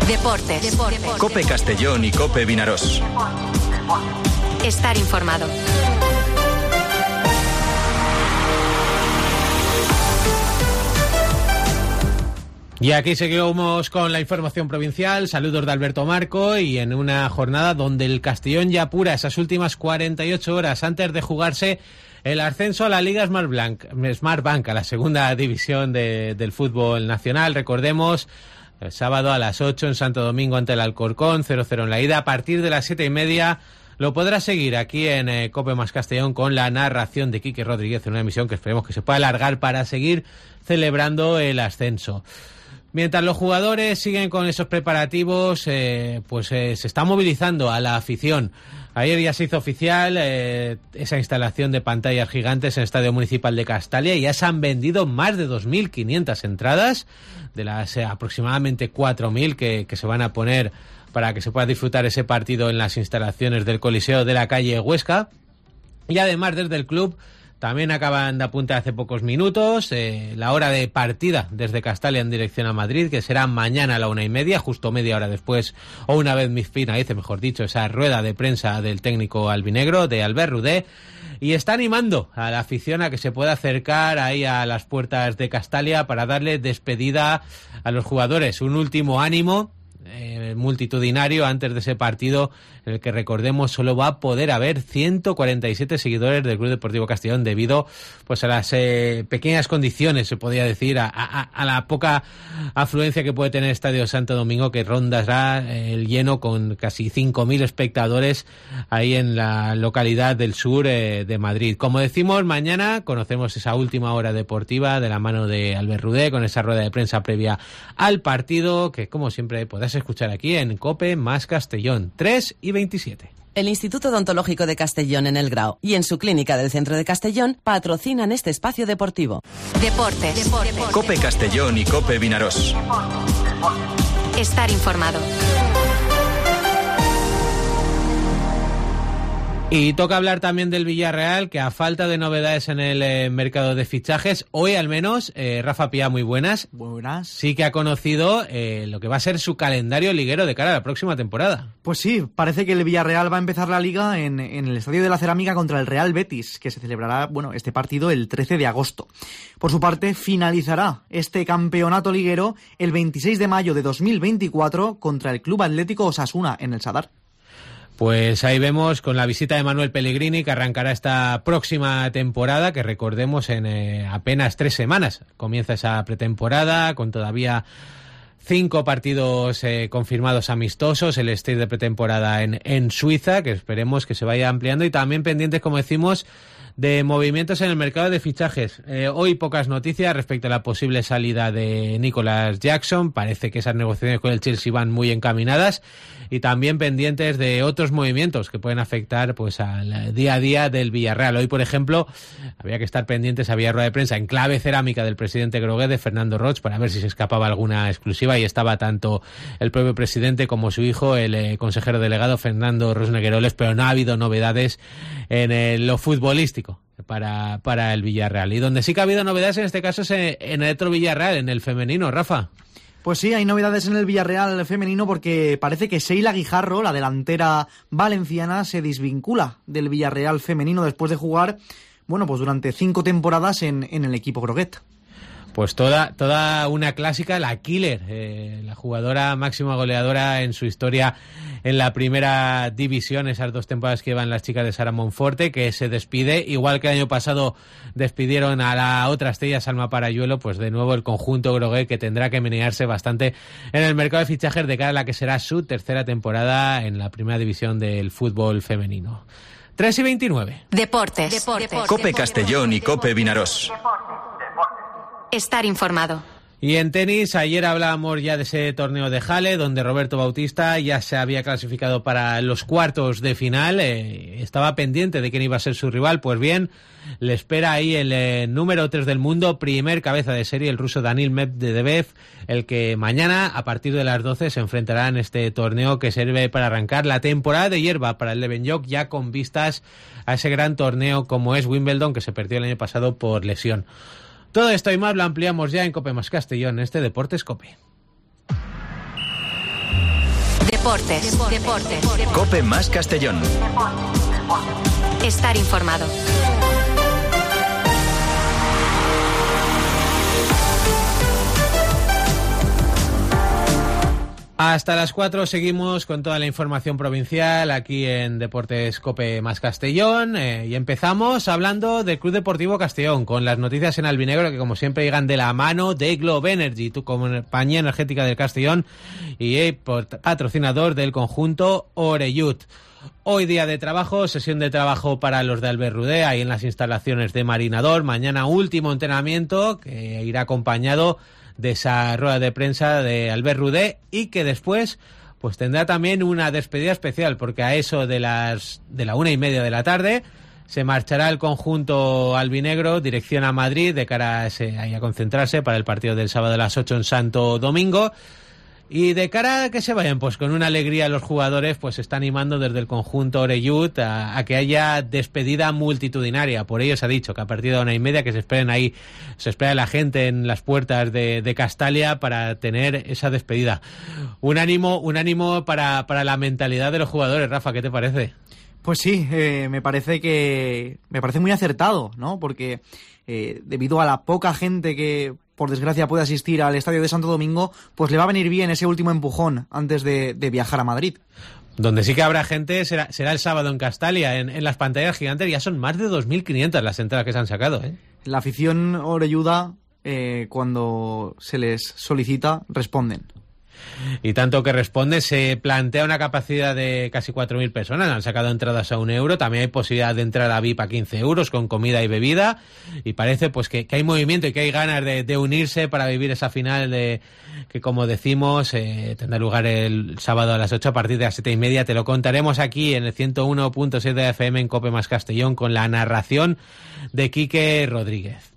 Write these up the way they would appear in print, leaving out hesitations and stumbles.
Deportes. COPE Castellón y COPE Vinarós. Estar informado. Y aquí seguimos con la información provincial. Saludos de Alberto Marco, y en una jornada donde el Castellón ya apura esas últimas 48 horas antes de jugarse el ascenso a la Liga Smartbank, a la segunda división del fútbol nacional. Recordemos, el sábado a las 8 en Santo Domingo ante el Alcorcón, 0-0 en la ida. A partir de las 7:30 lo podrás seguir aquí en COPE más Castellón con la narración de Quique Rodríguez, en una emisión que esperemos que se pueda alargar para seguir celebrando el ascenso. Mientras los jugadores siguen con esos preparativos, se está movilizando a la afición. Ayer ya se hizo oficial esa instalación de pantallas gigantes en el Estadio Municipal de Castalia, y ya se han vendido más de 2.500 entradas de las aproximadamente 4.000 que se van a poner para que se pueda disfrutar ese partido en las instalaciones del Coliseo de la calle Huesca. Y además, desde el club también acaban de apuntar hace pocos minutos la hora de partida desde Castalia en dirección a Madrid, que será mañana a la 1:30, justo media hora después, o una vez finalice, mejor dicho, esa rueda de prensa del técnico albinegro, de Albert Rudé, y está animando a la afición a que se pueda acercar ahí a las puertas de Castalia para darle despedida a los jugadores, un último ánimo multitudinario antes de ese partido, en el que, recordemos, solo va a poder haber 147 seguidores del Club Deportivo Castellón debido pues a las pequeñas condiciones, se podría decir, a la poca afluencia que puede tener el Estadio Santo Domingo, que rondará el lleno con casi 5.000 espectadores ahí en la localidad del sur de Madrid. Como decimos, mañana conocemos esa última hora deportiva de la mano de Albert Rudé, con esa rueda de prensa previa al partido, que como siempre podrás escuchar aquí en COPE más Castellón, 3:27. El Instituto Odontológico de Castellón en El Grao y en su clínica del centro de Castellón patrocinan este espacio deportivo. Deportes. COPE Castellón y COPE Vinarós. Estar informado. Y toca hablar también del Villarreal, que a falta de novedades en el mercado de fichajes, hoy al menos, Rafa Pía, muy buenas. Buenas. Sí que ha conocido lo que va a ser su calendario liguero de cara a la próxima temporada. Pues sí, parece que el Villarreal va a empezar la liga en el Estadio de la Cerámica contra el Real Betis, que se celebrará, este partido el 13 de agosto. Por su parte, finalizará este campeonato liguero el 26 de mayo de 2024 contra el Club Atlético Osasuna en el Sadar. Pues ahí vemos, con la visita de Manuel Pellegrini, que arrancará esta próxima temporada, que recordemos en apenas 3 semanas comienza esa pretemporada, con todavía 5 partidos confirmados amistosos, el stage de pretemporada en Suiza, que esperemos que se vaya ampliando, y también pendientes, como decimos, de movimientos en el mercado de fichajes. Hoy pocas noticias respecto a la posible salida de Nicolas Jackson. Parece que esas negociaciones con el Chelsea van muy encaminadas, y también pendientes de otros movimientos que pueden afectar pues al día a día del Villarreal. Hoy, por ejemplo, había que estar pendientes, había rueda de prensa en clave cerámica del presidente Groguet, de Fernando Roig, para ver si se escapaba alguna exclusiva, y estaba tanto el propio presidente como su hijo, el consejero delegado Fernando Rosnegueroles, pero no ha habido novedades en lo futbolístico para el Villarreal. Y donde sí que ha habido novedades en este caso es en el otro Villarreal, en el femenino, Rafa. Pues sí, hay novedades en el Villarreal femenino, porque parece que Sheila Guijarro, la delantera valenciana, se desvincula del Villarreal femenino después de jugar, durante 5 temporadas en el equipo Groguet. Pues toda una clásica, la killer, la jugadora máxima goleadora en su historia en la primera división, esas 2 temporadas que llevan las chicas de Sara Monforte, que se despide, igual que el año pasado despidieron a la otra estrella, Salma Parayuelo. Pues de nuevo el conjunto Groguet, que tendrá que menearse bastante en el mercado de fichajes de cara a la que será su tercera temporada en la primera división del fútbol femenino. 3:29. Deportes. COPE Castellón y COPE Vinarós. Estar informado. Y en tenis, ayer hablábamos ya de ese torneo de Halle, donde Roberto Bautista ya se había clasificado para los cuartos de final. Estaba pendiente de quién iba a ser su rival. Pues bien, le espera ahí el número 3 del mundo, primer cabeza de serie, el ruso Danil Medvedev, el que mañana, a partir de las 12, se enfrentará en este torneo que sirve para arrancar la temporada de hierba para el Levenjoc, ya con vistas a ese gran torneo como es Wimbledon, que se perdió el año pasado por lesión. Todo esto y más lo ampliamos ya en COPE más Castellón, este Deportes COPE. Deportes. Cope más Castellón. Estar informado. Hasta las 4 seguimos con toda la información provincial aquí en Deportes Cope más Castellón y empezamos hablando del Club Deportivo Castellón con las noticias en albinegro que como siempre llegan de la mano de Globe Energy, tu compañía energética del Castellón y patrocinador del conjunto Oreyud. Hoy día de trabajo, sesión de trabajo para los de Albert Rudé ahí en las instalaciones de Marinador. Mañana último entrenamiento que irá acompañado de esa rueda de prensa de Albert Rudé y que después pues tendrá también una despedida especial porque a eso de la 1:30 de la tarde se marchará el conjunto albinegro dirección a Madrid de cara a concentrarse para el partido del sábado a las 8 en Santo Domingo. Y de cara a que se vayan, pues con una alegría los jugadores, pues se está animando desde el conjunto Oreyud a que haya despedida multitudinaria. Por ello se ha dicho que a partir de 1:30 que se esperen ahí, se espera la gente en las puertas de Castalia para tener esa despedida. Un ánimo para la mentalidad de los jugadores. Rafa, ¿qué te parece? Pues sí, me parece muy acertado, ¿no? Porque debido a la poca gente que por desgracia puede asistir al estadio de Santo Domingo, pues le va a venir bien ese último empujón antes de viajar a Madrid. Donde sí que habrá gente será el sábado en Castalia, en las pantallas gigantes. Ya son más de 2.500 las entradas que se han sacado, ¿eh? La afición oreyuda, cuando se les solicita, responden. Y tanto que responde, se plantea una capacidad de casi 4.000 personas, han sacado entradas a €1, también hay posibilidad de entrada VIP a €15 con comida y bebida, y parece pues que hay movimiento y que hay ganas de unirse para vivir esa final que como decimos tendrá lugar el sábado a las 8 a partir de las 7:30, te lo contaremos aquí en el 101.7 de FM en Cope más Castellón con la narración de Quique Rodríguez.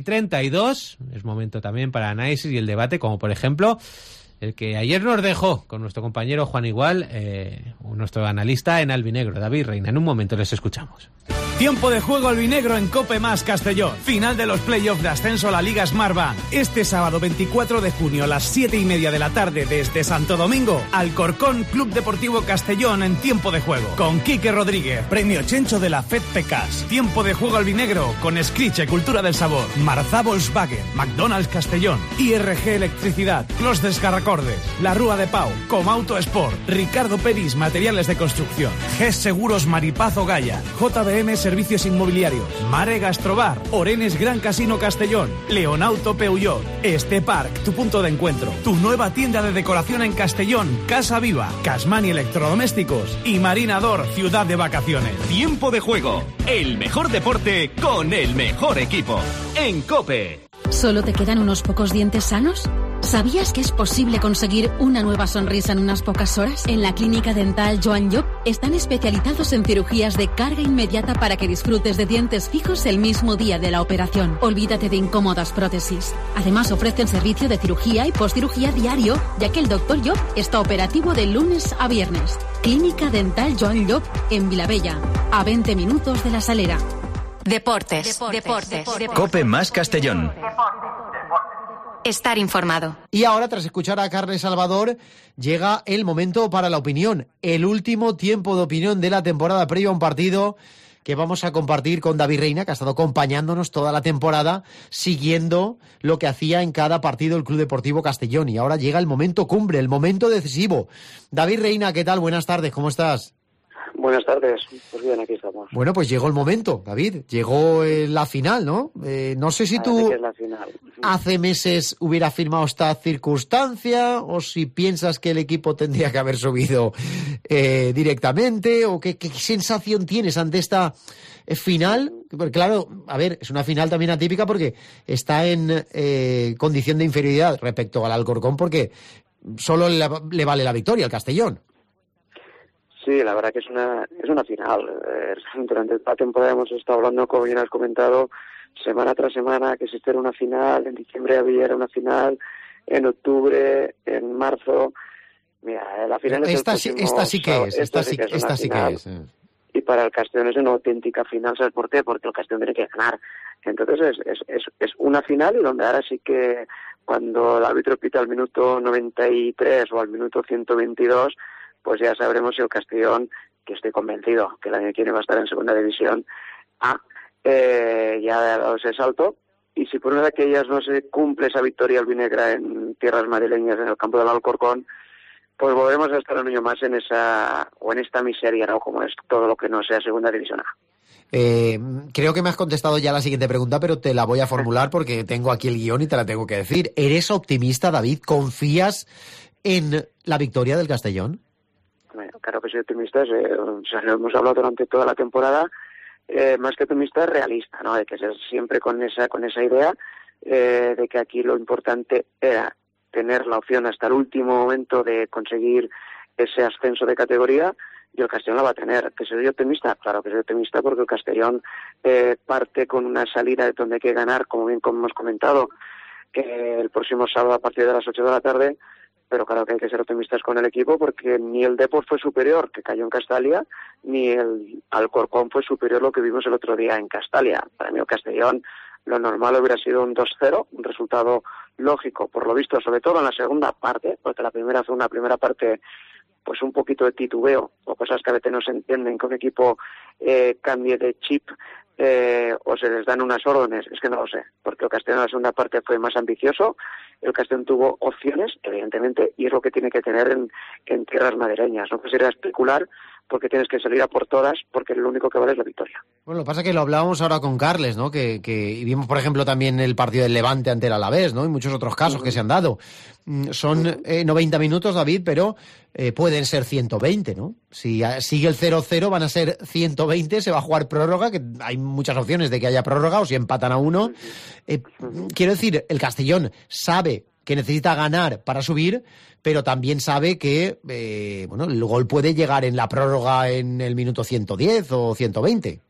3:32, es momento también para análisis y el debate, como por ejemplo el que ayer nos dejó con nuestro compañero Juan Igual, nuestro analista en albinegro, David Reina. En un momento les escuchamos. Tiempo de juego albinegro en Cope más Castellón. Final de los playoffs de ascenso a la Liga Smartbank. Este sábado 24 de junio a las 7:30 de la tarde desde Santo Domingo, Alcorcón Club Deportivo Castellón en tiempo de juego. Con Quique Rodríguez, premio Chencho de la FED Pecas. Tiempo de juego albinegro con Scritche Cultura del Sabor, Marzá Volkswagen, McDonald's Castellón, IRG Electricidad, Clos Descarracordes, La Rúa de Pau, Comauto Sport, Ricardo Peris Materiales de Construcción, GES Seguros Maripazo Gaya, JBM Servicios Inmobiliarios, Mare Gastrobar, Orenes Gran Casino Castellón, Leonauto Peugeot, Park, tu punto de encuentro, tu nueva tienda de decoración en Castellón, Casa Viva, Casmani Electrodomésticos y Marinador, ciudad de vacaciones. Tiempo de juego, el mejor deporte con el mejor equipo. En COPE. ¿Solo te quedan unos pocos dientes sanos? ¿Sabías que es posible conseguir una nueva sonrisa en unas pocas horas? En la clínica dental Joan Llop están especializados en cirugías de carga inmediata para que disfrutes de dientes fijos el mismo día de la operación. Olvídate de incómodas prótesis. Además ofrecen servicio de cirugía y postcirugía diario, ya que el Dr. Llop está operativo de lunes a viernes. Clínica dental Joan Llop en Vilabella, a 20 minutos de La Salera. Deportes. Cope más Castellón. Estar informado. Y ahora, tras escuchar a Carles Salvador, llega el momento para la opinión. El último tiempo de opinión de la temporada previa a un partido que vamos a compartir con David Reina, que ha estado acompañándonos toda la temporada, siguiendo lo que hacía en cada partido el Club Deportivo Castellón. Y ahora llega el momento cumbre, el momento decisivo. David Reina, ¿qué tal? Buenas tardes, ¿cómo estás? Buenas tardes, pues bien, aquí estamos. Bueno, pues llegó el momento, David, llegó la final, ¿no? No sé si tú hace meses hubieras firmado esta circunstancia o si piensas que el equipo tendría que haber subido directamente o qué sensación tienes ante esta final. Porque, claro, a ver, es una final también atípica porque está en condición de inferioridad respecto al Alcorcón porque solo le vale la victoria al Castellón. Sí, la verdad que es una final. Durante la temporada hemos estado hablando, como bien has comentado, semana tras semana, que existe una final. En diciembre había una final, en octubre, en marzo. Mira, la final es esta sí que es. Y para el Castellón es una auténtica final. ¿Sabes por qué? Porque el Castellón tiene que ganar. Entonces es una final y donde ahora sí que cuando el árbitro pita al minuto 93 o al minuto 122, pues ya sabremos si el Castellón, que estoy convencido que el año que viene va a estar en segunda división A, ya ha dado ese salto. Y si por una de aquellas no se cumple esa victoria albinegra en tierras madrileñas, en el campo del Alcorcón, pues volveremos a estar un año más en esta miseria, ¿no? Como es todo lo que no sea segunda división A. Creo que me has contestado ya la siguiente pregunta, pero te la voy a formular porque tengo aquí el guión y te la tengo que decir. ¿Eres optimista, David? ¿Confías en la victoria del Castellón? Bueno, claro que soy optimista, lo hemos hablado durante toda la temporada. Más que optimista, realista, ¿no? De que ser siempre con esa idea de que aquí lo importante era tener la opción hasta el último momento de conseguir ese ascenso de categoría, y el Castellón la va a tener. ¿Que soy optimista? Claro que soy optimista, porque el Castellón parte con una salida de donde hay que ganar, como hemos comentado, el próximo sábado a partir de las 8 de la tarde. Pero claro que hay que ser optimistas con el equipo, porque ni el Depor fue superior, que cayó en Castalia, ni el Alcorcón fue superior lo que vimos el otro día en Castalia. Para mí el Castellón, lo normal hubiera sido un 2-0, un resultado lógico, por lo visto, sobre todo en la segunda parte, porque la primera fue una primera parte pues un poquito de titubeo, o cosas que a veces no se entienden, que un equipo cambie de chip o se les dan unas órdenes, es que no lo sé, porque el Castellón en la segunda parte fue más ambicioso, el Castellón tuvo opciones, evidentemente, y es lo que tiene que tener en tierras madrileñas, no quisiera especular, porque tienes que salir a por todas, porque lo único que vale es la victoria. Bueno, lo que pasa es que lo hablábamos ahora con Carles, ¿no? Y vimos, por ejemplo, también el partido del Levante ante el Alavés, ¿no? Y muchos otros casos que se han dado. Son 90 minutos, David, pero pueden ser 120, ¿no? Si sigue el 0-0 van a ser 120, se va a jugar prórroga, que hay muchas opciones de que haya prórroga, o si empatan a uno. Quiero decir, el Castellón sabe que necesita ganar para subir, pero también sabe que el gol puede llegar en la prórroga en el minuto 110 o 120.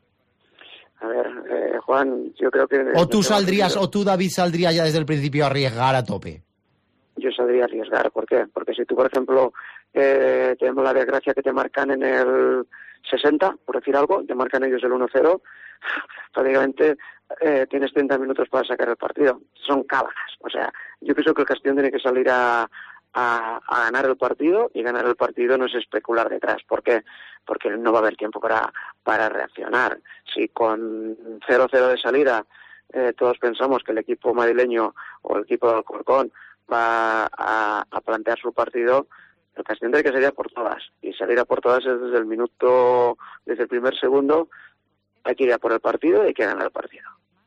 A ver, Juan, yo creo que... O tú, David, saldrías ya desde el principio a arriesgar a tope. Yo saldría a arriesgar, ¿por qué? Porque si tú, por ejemplo, tenemos la desgracia que te marcan en el 60, por decir algo, te marcan ellos el 1-0, prácticamente tienes 30 minutos para sacar el partido. Son cábalas. O sea, yo pienso que el Castellón tiene que salir a ganar el partido, y ganar el partido no es especular detrás. ¿Por qué? Porque no va a haber tiempo para reaccionar. Si con 0-0 de salida todos pensamos que el equipo madrileño o el equipo de Alcorcón va a plantear su partido, el Castellón tiene que salir a por todas, y salir a por todas es desde el primer segundo. Hay que ir a por el partido y hay que ganar el partido.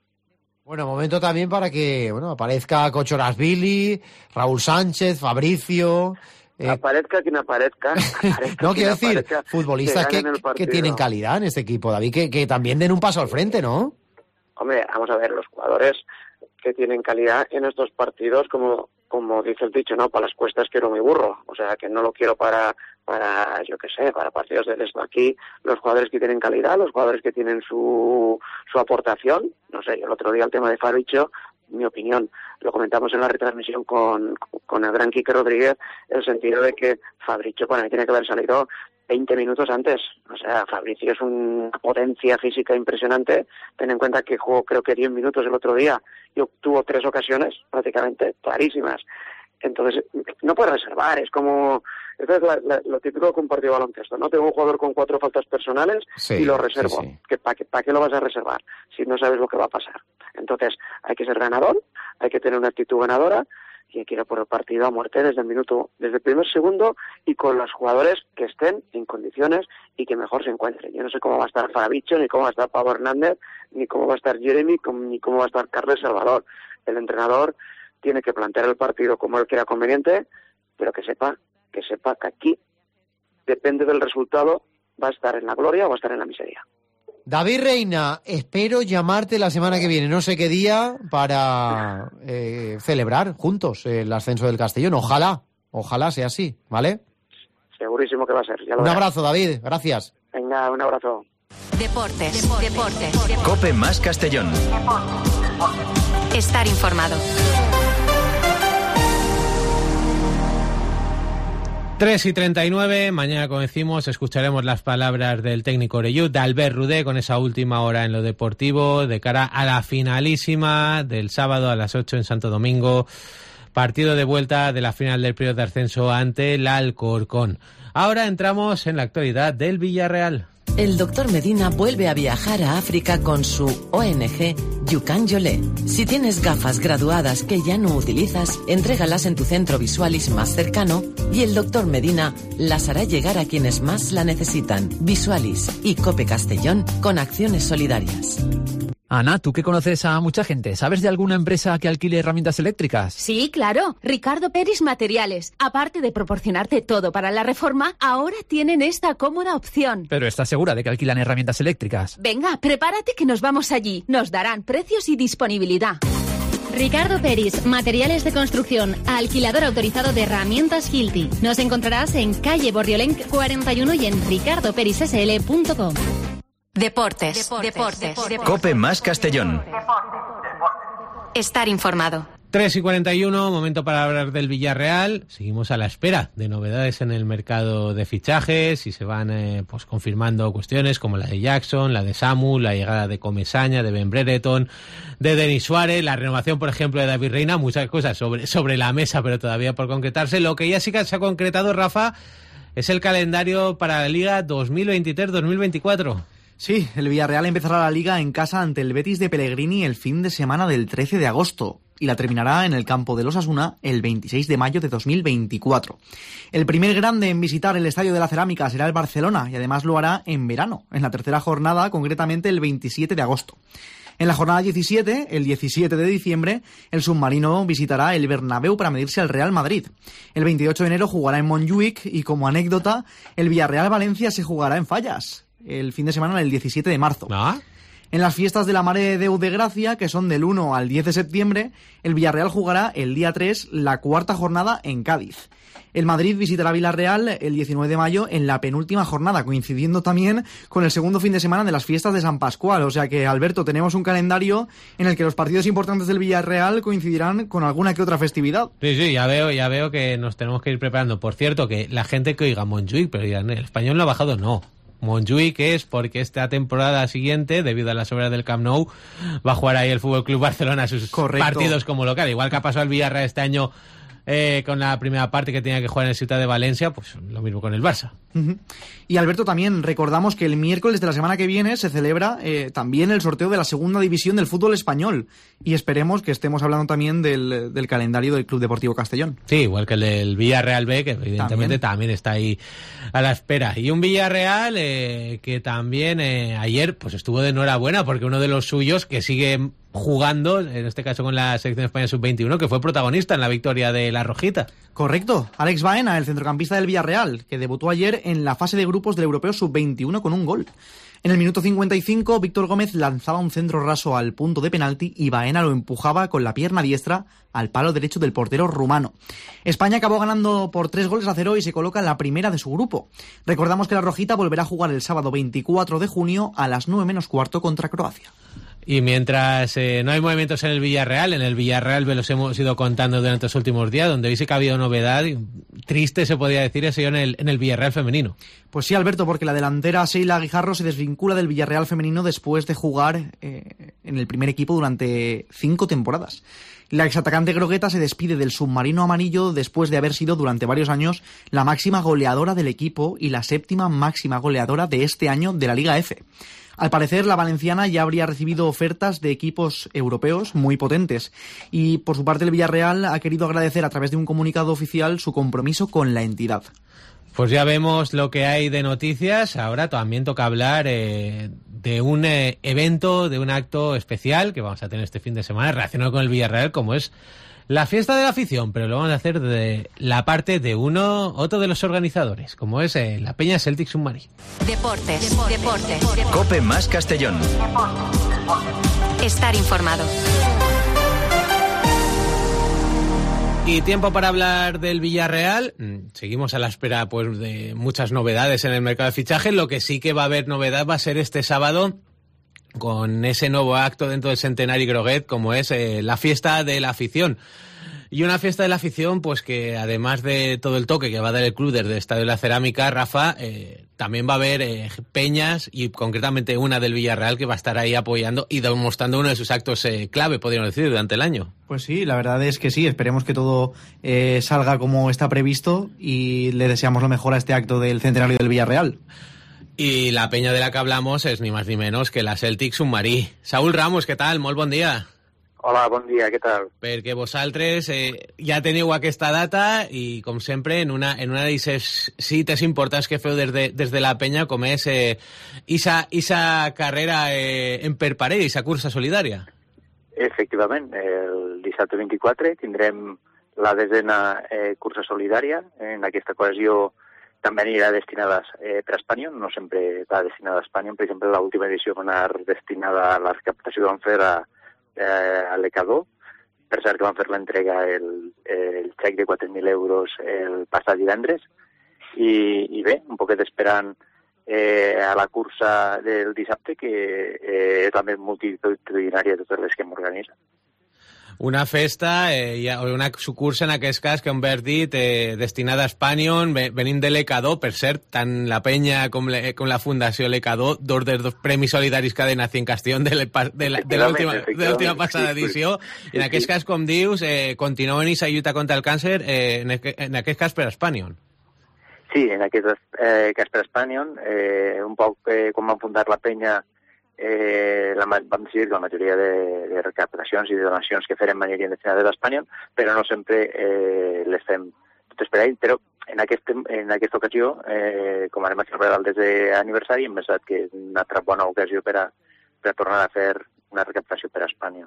Bueno, momento también para que aparezca Kochorashvili, Raúl Sánchez, Fabricio... Aparezca quien aparezca. No, quiero decir, futbolistas que tienen calidad en este equipo, David, que también den un paso al frente, ¿no? Hombre, vamos a ver, los jugadores que tienen calidad en estos partidos, como dice el dicho, ¿no? Para las cuestas quiero mi burro. O sea, que no lo quiero para yo qué sé, para partidos de esto. Aquí los jugadores que tienen calidad, los jugadores que tienen su aportación. No sé, el otro día el tema de Fabricio, mi opinión, lo comentamos en la retransmisión con el gran Quique Rodríguez, en el sentido de que Fabricio para mí tiene que haber salido 20 minutos antes. O sea, Fabricio es una potencia física impresionante. Ten en cuenta que jugó creo que 10 minutos el otro día y obtuvo 3 ocasiones prácticamente clarísimas. Entonces, no puedes reservar, es como... Esto es lo típico de un partido de baloncesto, ¿no? Tengo un jugador con 4 faltas personales y lo reservo. Sí. ¿Para qué lo vas a reservar si no sabes lo que va a pasar? Entonces, hay que ser ganador, hay que tener una actitud ganadora y hay que ir por el partido a muerte desde el primer segundo, y con los jugadores que estén en condiciones y que mejor se encuentren. Yo no sé cómo va a estar Farabicho, ni cómo va a estar Pablo Hernández, ni cómo va a estar Jeremy, ni cómo va a estar Carles Salvador. El entrenador tiene que plantear el partido como él quiera conveniente, pero que sepa que aquí depende del resultado, va a estar en la gloria o va a estar en la miseria. David Reina, espero llamarte la semana que viene, no sé qué día, para celebrar juntos el ascenso del Castellón. Ojalá sea así, ¿vale? Segurísimo que va a ser. Un abrazo, David, gracias. Venga, un abrazo. Deportes. COPE más Castellón. Estar informado. 3:39, mañana, como decimos, escucharemos las palabras del técnico Orellut, de Albert Rudé, con esa última hora en lo deportivo, de cara a la finalísima del sábado a las 8 en Santo Domingo, partido de vuelta de la final del playoff de ascenso ante el Alcorcón. Ahora entramos en la actualidad del Villarreal. El doctor Medina vuelve a viajar a África con su ONG Yukan Yolé. Si tienes gafas graduadas que ya no utilizas, entrégalas en tu centro Visualis más cercano y el doctor Medina las hará llegar a quienes más la necesitan. Visualis y Cope Castellón con acciones solidarias. Ana, tú que conoces a mucha gente, ¿sabes de alguna empresa que alquile herramientas eléctricas? Sí, claro. Ricardo Peris Materiales. Aparte de proporcionarte todo para la reforma, ahora tienen esta cómoda opción. Pero ¿estás segura de que alquilan herramientas eléctricas? Venga, prepárate que nos vamos allí. Nos darán precios y disponibilidad. Ricardo Peris, materiales de construcción, alquilador autorizado de herramientas Hilti. Nos encontrarás en calle Borriolenc 41 y en ricardoperissl.com. Deportes. Cope más Castellón. Estar informado. 3:41, momento para hablar del Villarreal. Seguimos a la espera de novedades en el mercado de fichajes y se van pues confirmando cuestiones como la de Jackson, la de Samu, la llegada de Comesaña, de Ben Brereton, de Denis Suárez, la renovación, por ejemplo, de David Reina, muchas cosas sobre la mesa, pero todavía por concretarse. Lo que ya sí que se ha concretado, Rafa, es el calendario para la Liga 2023-2024. Sí, el Villarreal empezará la Liga en casa ante el Betis de Pellegrini el fin de semana del 13 de agosto y la terminará en el campo del Osasuna el 26 de mayo de 2024. El primer grande en visitar el Estadio de la Cerámica será el Barcelona y además lo hará en verano, en la tercera jornada, concretamente el 27 de agosto. En la jornada 17, el 17 de diciembre, el submarino visitará el Bernabéu para medirse al Real Madrid. El 28 de enero jugará en Montjuic y, como anécdota, el Villarreal-Valencia se jugará en Fallas el fin de semana del 17 de marzo. En las fiestas de la Mare de Déu de Gracia, que son del 1 al 10 de septiembre, el Villarreal jugará el día 3 la cuarta jornada en Cádiz. El Madrid visitará Villarreal el 19 de mayo en la penúltima jornada, coincidiendo también con el segundo fin de semana de las fiestas de San Pascual. O sea que, Alberto, tenemos un calendario en el que los partidos importantes del Villarreal coincidirán con alguna que otra festividad. Sí, ya veo que nos tenemos que ir preparando. Por cierto, que la gente que oiga Montjuic, pero dirán, el Español no ha bajado, no. Montjuic es porque esta temporada siguiente, debido a las obras del Camp Nou, va a jugar ahí el Fútbol Club Barcelona sus partidos como local. Igual que ha pasado el Villarreal este año con la primera parte que tenía que jugar en el Ciutat de Valencia, pues lo mismo con el Barça. Uh-huh. Y Alberto, también recordamos que el miércoles de la semana que viene se celebra también el sorteo de la segunda división del fútbol español y esperemos que estemos hablando también del calendario del Club Deportivo Castellón. Sí, igual que el del Villarreal B, que evidentemente también está ahí a la espera. Y un Villarreal que también ayer pues estuvo de enhorabuena porque uno de los suyos que sigue jugando, en este caso con la selección española sub-21, que fue protagonista en la victoria de la Rojita. Correcto, Alex Baena, el centrocampista del Villarreal, que debutó ayer en la fase de grupos del Europeo sub-21 con un gol. En el minuto 55, Víctor Gómez lanzaba un centro raso al punto de penalti y Baena lo empujaba con la pierna diestra al palo derecho del portero rumano. España acabó ganando por 3-0 y se coloca en la primera de su grupo. Recordamos que la Rojita volverá a jugar el sábado 24 de junio a las 9:15 contra Croacia. Y mientras no hay movimientos en el Villarreal B los hemos ido contando durante los últimos días, donde hoy sí que ha habido novedad, triste se podría decir, ese en el Villarreal femenino. Pues sí, Alberto, porque la delantera Sheila Guijarro se desvincula del Villarreal femenino después de jugar en el primer equipo durante 5 temporadas. La exatacante grogueta se despide del submarino amarillo después de haber sido durante varios años la máxima goleadora del equipo y la 7ª máxima goleadora de este año de la Liga F. Al parecer, la valenciana ya habría recibido ofertas de equipos europeos muy potentes y, por su parte, el Villarreal ha querido agradecer a través de un comunicado oficial su compromiso con la entidad. Pues ya vemos lo que hay de noticias. Ahora también toca hablar de un evento, de un acto especial que vamos a tener este fin de semana relacionado con el Villarreal, como es la fiesta de la afición, pero lo vamos a hacer de la parte de otro de los organizadores, como es la Peña Celtic Submarino. Deportes. Cope más Castellón. Estar informado. Y tiempo para hablar del Villarreal. Seguimos a la espera pues de muchas novedades en el mercado de fichajes. Lo que sí que va a haber novedad va a ser este sábado con ese nuevo acto dentro del Centenari Groguet, como es la fiesta de la afición. Y una fiesta de la afición, pues que además de todo el toque que va a dar el club desde el Estadio de la Cerámica, Rafa, también va a haber peñas y concretamente una del Villarreal que va a estar ahí apoyando y demostrando uno de sus actos clave, podríamos decir, durante el año. Pues sí, la verdad es que sí, esperemos que todo salga como está previsto y le deseamos lo mejor a este acto del centenario del Villarreal. Y la peña de la que hablamos es ni más ni menos que la Celtic Submarí. Saúl Ramos, què tal? Molt bon dia. Hola, bon dia, què tal? Perquè vosaltres ja teniu aquesta data i, com sempre, en una d'aquestes cites importants que feu des de la penya, com és esa carrera en per parell, esa cursa solidària. Efectivament, el dissabte 24 tindrem la 10a cursa solidària. En aquesta ocasió també anirà destinada per a Espanyol, no sempre va destinada a Espanyol. Per exemple, l'última edició va anar destinada a la recaptació que van fer a l'Ecador. Per cert que van fer l'entrega el xec de 4.000 euros el passat divendres. I bé, un poquet esperant a la cursa del dissabte, que és també multitudinària de totes les que m'organitzen. Una festa, una cursa en aquest cas, que hem dit, destinada a Espanyol, venint de l'Ecador, per cert, tant la penya com la Fundació l'Ecador, dos dels dos premis solidaris que ha donat en Castellón de l'última passada edició. I en aquest cas, com dius, continuen aquesta lluita contra el càncer, en aquest cas per Espanyol. Sí, en aquest cas per Espanyol, un poc com van fundar la penya, vam decidir que la majoria de recaptacions i de donacions que farem anirien destinades a Espanyol, però no sempre les fem totes per ell. Però en aquesta ocasió, com anem a celebrar el 10è aniversari, hem pensat que és una altra bona ocasió per a tornar a fer una recaptació per a Espanyol.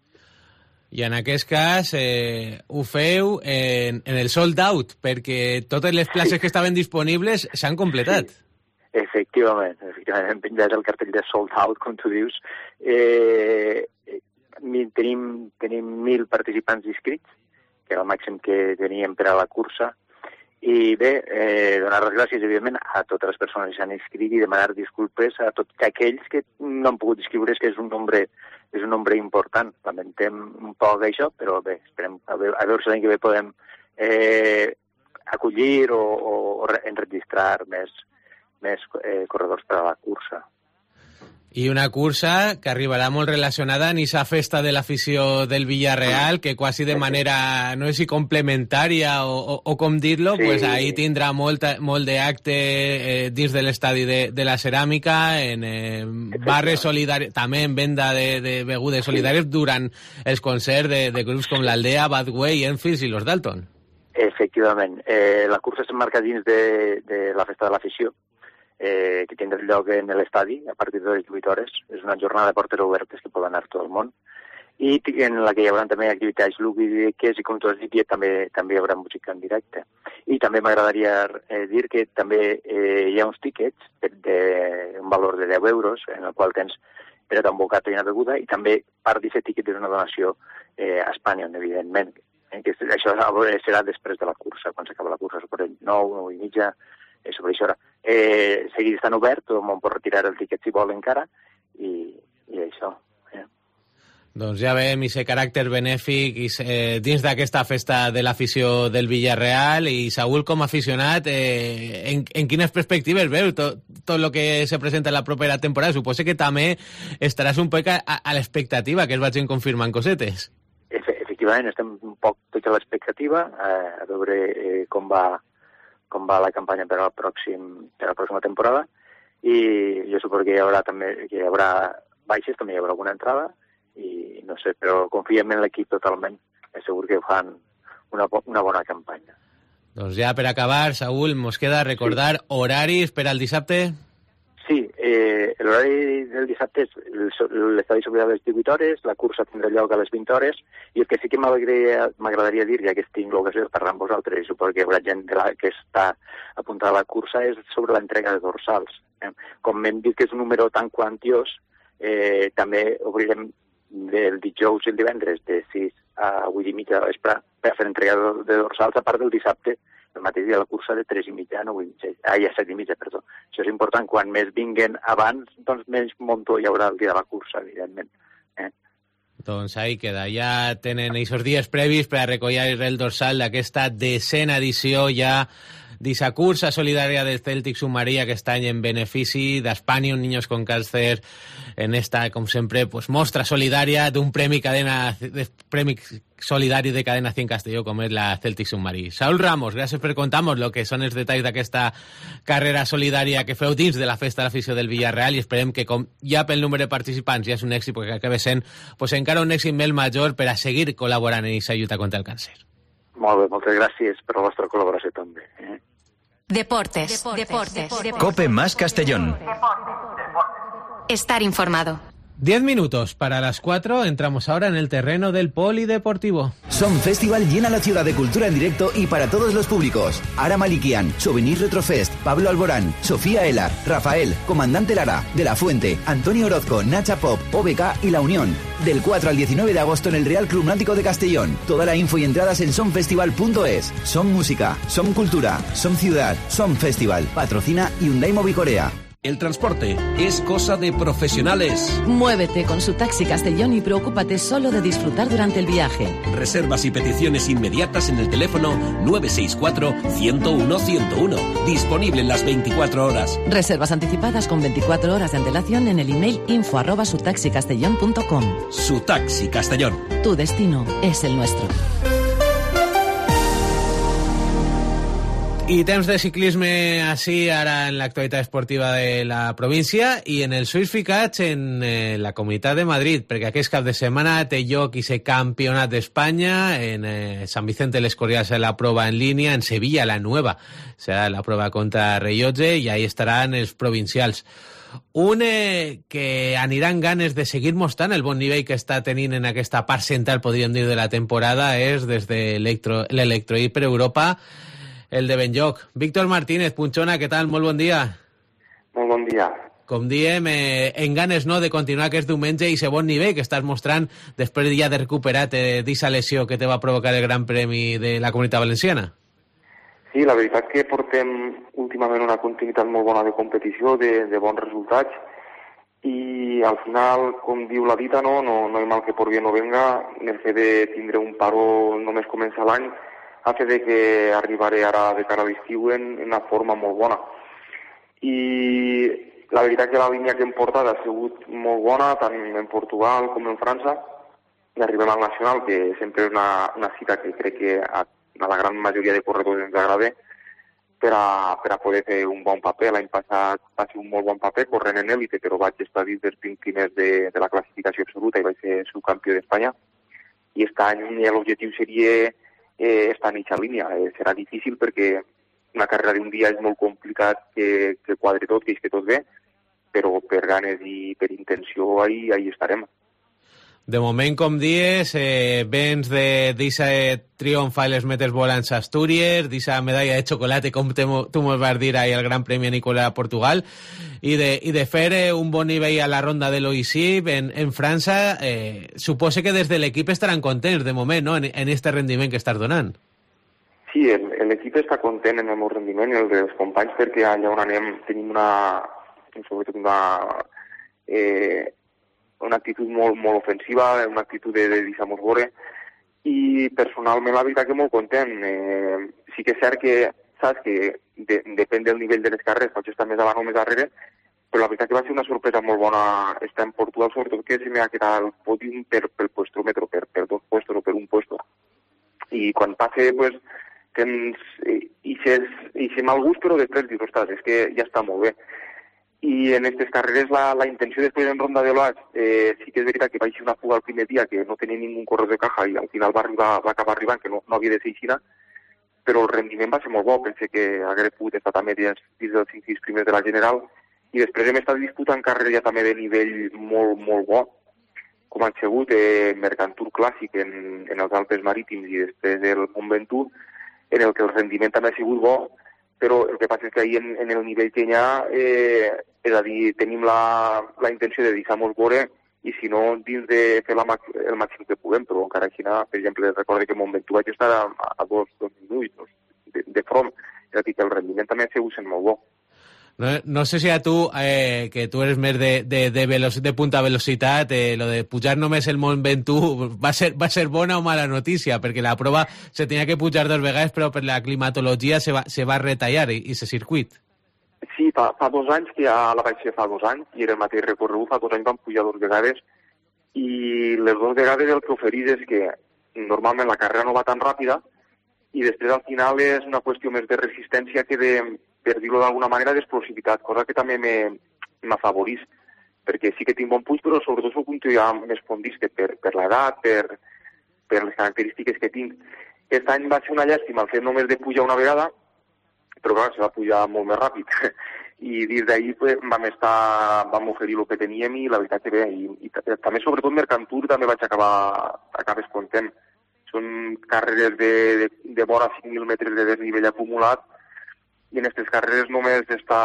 I en aquest cas ho feu en el sold out, perquè totes les places que estaven disponibles s'han completat. Sí. Efectivament, hem penjat el cartell de sold out, com tu dius. Tenim 1.000 participants inscrits, que era el màxim que teníem per a la cursa. I bé, donar les gràcies, evidentment, a totes les persones que s'han inscrit i demanar disculpes a tots aquells que no han pogut inscriure, que és un nombre important. Lamentem un poc això, però bé, esperem a veure si l'any que ve podem acollir o enregistrar més corredors per a la cursa. I una cursa que arribarà molt relacionada en aquesta festa de l'afició del Villarreal, que quasi de manera, no sé si complementària o com dir-lo, sí. Pues ahí tindrà molt d'acte dins de l'estadi de la Ceràmica, en barres solidàries, també en venda de begudes solidàries durant els concerts de grups com l'Aldea, Badway, Enfield i los Dalton. Efectivament. La cursa s'emmarca dins de la festa de l'afició, que tindrà lloc en l'estadi a partir de les 18 hores. És una jornada de portes obertes que poden anar tot el món i en la que hi haurà també activitats lúdiques i, com tu has dit, també hi haurà música en directe. I també m'agradaria dir que també hi ha uns tíquets d'un valor de 10 euros en el qual tens per a un bocata i una beguda, i també part d'aquest tíquet és una donació a Espanyol, evidentment. Això serà després de la cursa, quan s'acaba la cursa, sobre 9 i mitja, sobre això. Seguir estant obert, tot el món pot retirar el tiquet si vol encara, i això. Doncs ja veiem aquest caràcter benèfic dins d'aquesta festa de l'afició del Villarreal. I Saúl, com a aficionat, en quines perspectives veu tot el que se presenta en la propera temporada? Suposo que també estaràs un poc a l'expectativa, que es vagin confirmant cosetes. Efectivament, estem un poc tots a l'expectativa, a veure com va la campanya per a la pròxima temporada, i jo suposo que hi haurà baixes, també hi haurà alguna entrada, i no sé, però confiem en l'equip totalment, és segur que fan una bona campanya. Doncs ja per acabar, Saúl, mos queda recordar horaris per al dissabte. Sí, l'horari del dissabte és l'estadi s'obrirà a les 18 hores, la cursa tindrà lloc a les 20 hores, i el que sí que m'agradaria dir, ja que tinc l'ocasió de parlar amb vosaltres, i suposo que hi haurà gent que està apuntada a la cursa, és sobre l'entrega de dorsals. Com hem dit que és un número tan quantiós, també obrirem el dijous i el divendres de 6 a 8 i mitja de vespre per fer entrega de dorsals, a part del dissabte, el mateix dia de la cursa de 3 i mitja a 7 i mitja, perdó. Això és important, quan més vinguen abans, doncs menys montó hi haurà el dia de la cursa, evidentment. Doncs ahí queda. Ja tenen aquests dies previs per a recollir el dorsal d'aquesta 10a edició ja d'esa cursa solidària del Celtic Submarí aquest any en benefici d'Espanya, Niños con Cáncer, en esta, com sempre, pues, mostra solidària d'un premi solidari de Cadena 100 Castelló, com és la Celtic Submarí. Saúl Ramos, gràcies per contar-nos el que són els detalls d'aquesta carrera solidària que feu dins de la festa de l'afició del Villarreal, i esperem que, com ja pel número de participants ja és un èxit, perquè acaba sent pues, encara un èxit molt major per a seguir col·laborant en aquesta lluita contra el càncer. Molt bé, moltes gràcies per la vostra col·laboració també. Deportes. Cope más Castellón. Estar informado. 10 minutos para las 4, entramos ahora en el terreno del polideportivo. Som Festival llena la ciudad de cultura en directo y para todos los públicos. Ara Malikian, Souvenir Retrofest, Pablo Alborán, Sofía Elar, Rafael, Comandante Lara, De la Fuente, Antonio Orozco, Nacha Pop, OBK y La Unión. Del 4 al 19 de agosto en el Real Club Náutico de Castellón. Toda la info y entradas en somfestival.es. Som música, som cultura, som ciudad, som festival. Patrocina Hyundai Mobicorea. El transporte es cosa de profesionales. Muévete con su Taxi Castellón y preocúpate solo de disfrutar durante el viaje. Reservas y peticiones inmediatas en el teléfono 964-101-101. Disponible en las 24 horas. Reservas anticipadas con 24 horas de antelación en el email info@sutaxicastellón.com. Su Taxi Castellón. Tu destino es el nuestro. I temps de ciclisme així ara en l'actualitat esportiva de la província i en els ulls ficats en la Comunitat de Madrid, perquè aquest cap de setmana té lloc aquest campionat d'Espanya en Sant Vicente de les Corriales, la prova en línia, en Sevilla la Nueva serà la prova contra Rellotge i ahí estaran els provincials. Un que aniran ganes de seguir mostrant el bon nivell que està tenint en aquesta part central, podríem dir, de la temporada és des de l'Electroí per Europa, el de Benlloc. Víctor Martínez, Punxona, què tal? Molt bon dia. Molt bon dia. Com diem, en ganes no de continuar aquest diumenge i ese bon nivell que estàs mostrant després ja de recuperar d'aquesta lesió que te va provocar el Gran Premi de la Comunitat Valenciana. Sí, la veritat que portem últimament una continuïtat molt bona de competició, de bons resultats, i al final, com diu la dita, no hi mal que por bien no venga, el fet de tindre un paro només començar l'any, ha fet que arribaré ara de cara a l'estiu en una forma molt bona. I la veritat que la línia que hem portat ha sigut molt bona, tant en Portugal com en França, i arribem al Nacional, que sempre és una cita que crec que a la gran majoria de corredors ens agrada, per a poder fer un bon paper. L'any passat va ser un molt bon paper, corrent en élite, però vaig estar dins dels 20 primers de la classificació absoluta i vaig ser subcampió d'Espanya. I aquest any l'objectiu seria estar en aquesta línia. Serà difícil perquè una carrera d'un dia és molt complicat que quadri tot, que tot bé, però per ganes i per intenció ahí estarem. De moment, com dies, vens d'aquest triomf a les metes volants a Astúries, d'aquesta medalla de xocolata, com tu mos vas dir ahir al Gran Premi a Nicola a Portugal, i de fer un bon nivell a la ronda de l'OICIP en França. Suposo que des de l'equip estaran contents de moment, no?, en aquest rendiment que estàs donant. Sí, l'equip està content en el meu rendiment i el dels companys, perquè allà on anem tenim sobretot una actitud molt ofensiva, una actitud de deixar-nos veure, i personalment la veritat que molt content. Sí que és cert que, saps, que depèn del nivell de les carreres, pots estar més avant o més darrere, però la veritat que va ser una sorpresa molt bona estar en Portugal, sobretot que se m'ha quedat el pòdium pel puestòmetre, per 2 puestos o per 1 puesto. I quan passa, pues, tens i mal gust, però després dius, ostres, és que ja està molt bé. I en aquestes carreres la intenció després en ronda de l'Oix sí que és veritat que va ser una fuga el primer dia que no tenia ningú corredor de caja i al final va acabar arribant, que no havia de ser així, però el rendiment va ser molt bo. Pensé que hagués pogut estar també dins dels 5-6 primers de la general, i després hem estat disputant carreres ja també de nivell molt bo, com han sigut Mercantur Clàssic en els Alpes Marítims i després el Mont Ventoux, en el que el rendiment també ha sigut bo, però el que passa és que ahir en el nivell que hi ha, és a dir, tenim la intenció de deixar-nos veure, i si no, dins de fer el màxim que puguem, però encara així, per exemple, recordo que en Mont Ventoux vaig estar a 2 minuts de front, és a dir, que el rendiment també ha sigut sent molt bo. No sé si a tu, que tu eres més de punta velocitat, lo de pujar només el Mont Ventoux va ser bona o mala notícia, perquè la prova se tenia que pujar 2 vegades, però per la climatologia se va retallar i se circuit. Sí, fa 2 anys, que ja la vaig fer fa 2 anys, i era el mateix recorregut, fa 2 anys vam pujar 2 vegades, i les 2 vegades el que oferís és que normalment la carrera no va tan ràpida, i després al final és una qüestió més de resistència que de, per dir-ho d'alguna manera, d'explosivitat, cosa que també m'afavorís, perquè sí que tinc bon puig, però sobretot soc un tio ja més fondisque per l'edat, per les característiques que tinc. Aquest any va ser una llàstima el fet només de pujar una vegada, però clar, se va pujar molt més ràpid. I des d'ahir pues, vam oferir el que teníem i la veritat que bé. I també, sobretot, Mercantour també vaig acabes content. Són carreres de vora 5.000 metres de desnivell acumulat i en aquestes carreres només està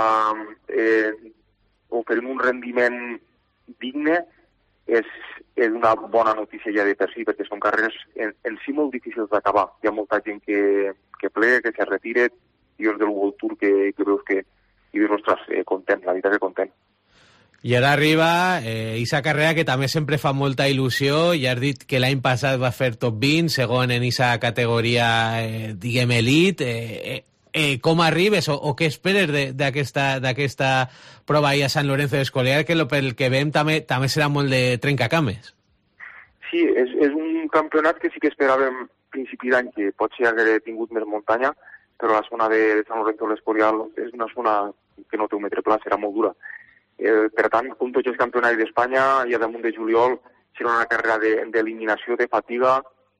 oferint un rendiment digne és una bona notícia ja de per si, perquè són carreres en si molt difícils d'acabar. Hi ha molta gent que plega, que se retira, i és del World Tour que veus que i dius, ostres, content, la veritat que content. I ara arriba aquesta carrera que també sempre fa molta il·lusió. Ja has dit que l'any passat va fer top 20, segon en aquesta categoria, diguem, elit. Com arribes o què esperes d'aquesta prova ahir a Sant Lorenzo d'Escoliar, que pel que veiem també serà molt de trencacames? Sí, és un campionat que sí que esperàvem principi d'any, que potser hagués tingut més muntanya, però la zona de Sant Lorenzo d'Escoliar és una zona que no té un metre pla, serà molt dura. Per tant, com tots els campionats d'Espanya, i a damunt de juliol, serà una carrera d'eliminació, de fatiga.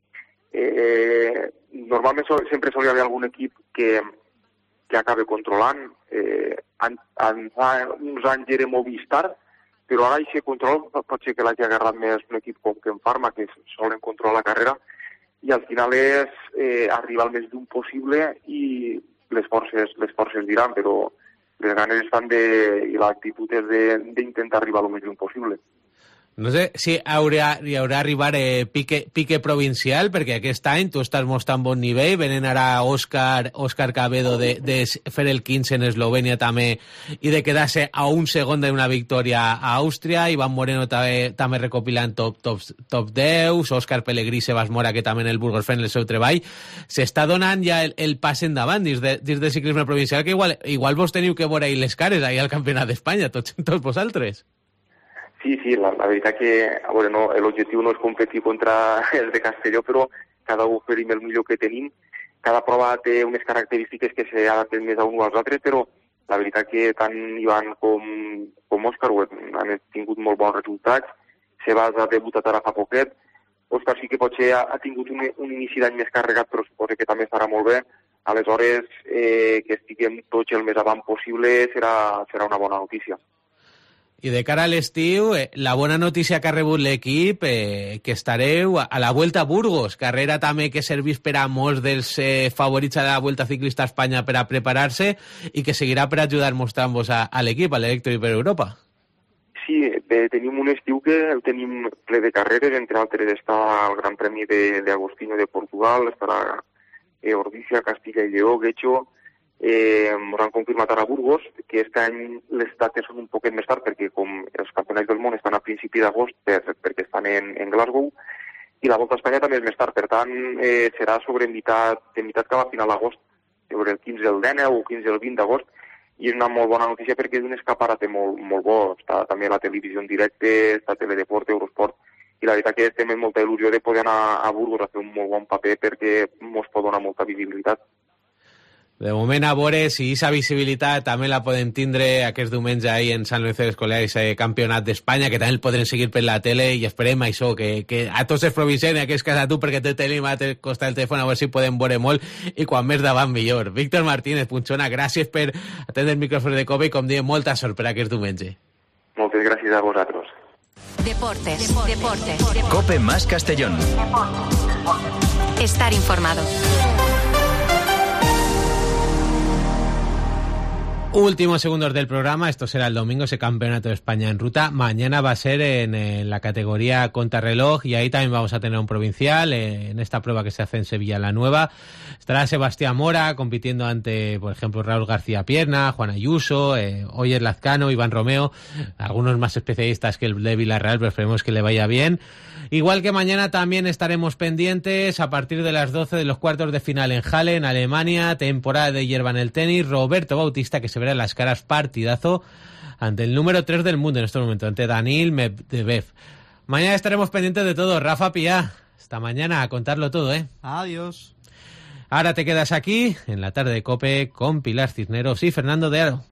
Normalment sempre solia haver algun equip que acaba controlant. Fa uns anys era Movistar, però ara aquest control pot ser que l'hagi agarrat més un equip com Ken Pharma, que solen controlar la carrera, i al final és arribar al més lluny possible i les forces diran, però les ganes estan i l'actitud és d'intentar arribar al més lluny possible. No sé si hi haurà arribar pique provincial, perquè aquest any tu estàs mostrant bon nivell, venen ara Òscar Cabedo de fer el 15 en Eslovènia també i de quedar-se a un segon d'una victòria a Àustria, Iván Moreno també recopilant top 10, Òscar Pellegrí, Sebas Mora, que també en el Burgos fent el seu treball. S'està donant ja el pas endavant dins del ciclisme provincial, que igual vos teniu que veure les cares ahir al Campionat d'Espanya, tots vosaltres. Sí, la veritat que l'objectiu no és competir contra els de Castelló, però cada un oferim el millor que tenim. Cada prova té unes característiques que s'adapten més a un o als altres, però la veritat que tant Ivan com Òscar han tingut molt bons resultats. Sebas ha debutat ara fa poquet. Òscar sí que potser ha tingut un inici d'any més carregat, però suposo que també estarà molt bé. Aleshores, que estiguem tots el més avant possible serà una bona notícia. I de cara a l'estiu, la bona notícia que ha rebut l'equip, que estareu a la Vuelta a Burgos, carrera també que serveix per a molts dels favorits a la Vuelta Ciclista a Espanya per a preparar-se i que seguirà per ajudar mostrant-vos a l'equip, a l'Electro i per Europa. Sí, tenim un estiu que el tenim ple de carreres, entre altres està el Gran Premi d'Agostinho de Portugal, estarà Ordícia, Castilla i Lleó, Guecho. Ens han confirmat ara a Burgos, que aquest any les dates són un poquet més tard perquè com els campionats del món estan a principi d'agost perquè estan en Glasgow, i la Volta a Espanya també és més tard, per tant serà sobre meitat cap a final d'agost, sobre el 15 el 19 o 15 el 20 d'agost, i és una molt bona notícia perquè és un escaparate molt bo. Està també la televisió en directe, està Teledeport, Eurosport, i la veritat que estem amb molta il·lusió de poder anar a Burgos a fer un molt bon paper perquè ens pot donar molta visibilitat. De moment, a veure si aquesta visibilitat també la podem tindre aquest diumenge ahir en Sant Lorenzo d'Escoliar, aquest campionat d'Espanya, que també el podrem seguir per la tele, i esperem això, que a tots els provincians, que és casa tu, perquè te tenim a costar el telèfon, a veure si podem veure molt, i quan més davant millor. Víctor Martínez, Punxona, gràcies per atendre el micròfon de COPE i, com diem, molta sort per aquest diumenge. Moltes gràcies a vosaltres. Deportes. COPE más Castellón. Estar informado. Últimos segundos del programa, esto será el domingo, ese campeonato de España en ruta. Mañana va a ser en la categoría contrarreloj y ahí también vamos a tener un provincial, en esta prueba que se hace en Sevilla la Nueva. Estará Sebastián Mora compitiendo ante, por ejemplo, Raúl García Pierna, Juan Ayuso, Oyer Lazcano, Iván Romeo, algunos más especialistas que el de Villarreal, pero esperemos que le vaya bien. Igual que mañana también estaremos pendientes a partir de las 12 de los cuartos de final en Halle, en Alemania, temporada de hierba en el tenis, Roberto Bautista, que se verá en las caras, partidazo ante el número 3 del mundo en este momento, ante Daniil Medvedev. Mañana estaremos pendientes de todo. Rafa Piá, hasta mañana a contarlo todo, ¿eh? Adiós. Ahora te quedas aquí en la tarde de COPE con Pilar Cisneros y Fernando de Aro.